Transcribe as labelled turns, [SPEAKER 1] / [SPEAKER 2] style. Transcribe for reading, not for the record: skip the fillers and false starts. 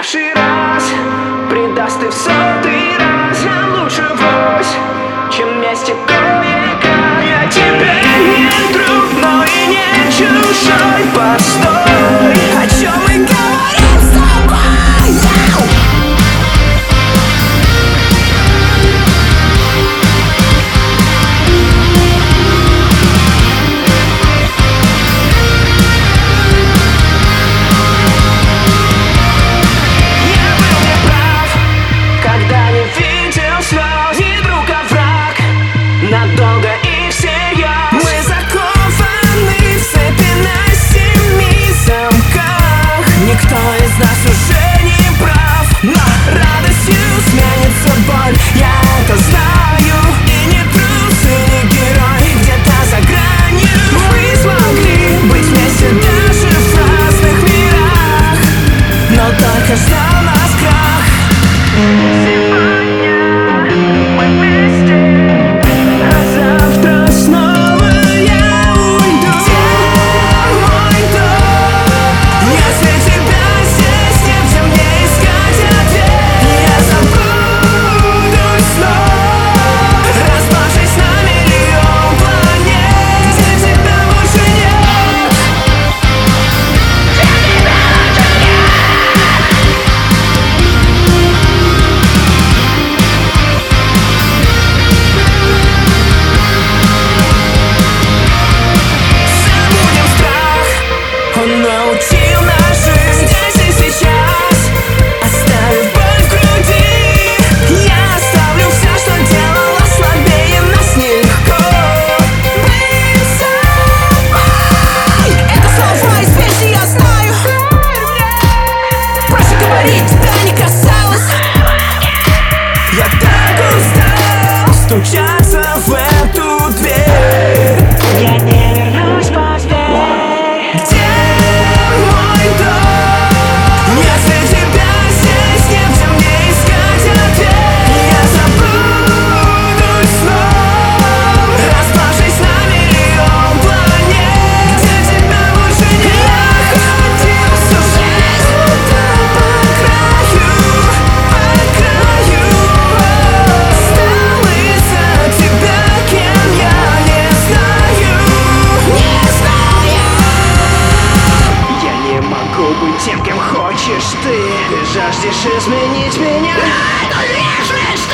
[SPEAKER 1] предавший раз предаст и в сотый раз. Нам лучше врозь, чем вместе кое-как. Я тебе не друг, но и не чужой. Постой, о чем мы говорим с тобой? Надолго и всерьез. Мы закованы в цепи на 7 замках. Никто из нас уже не прав, но радостью сменится боль. Я это знаю, и не трус, и не герой. Где-то за гранью мы смогли быть вместе даже в разных мирах, но только ждал нас крах. Научил нас жить здесь и сейчас, оставив боль в груди. Я оставлю все, что делала слабее нас нелегко. Быть собой. Это слово из песни я знаю. Проще говорить, тебя не касалось. Я так устал стучаться в эту дверь. Я не вернусь, поверь. Тем, кем хочешь ты жаждешь изменить меня. Эту лишь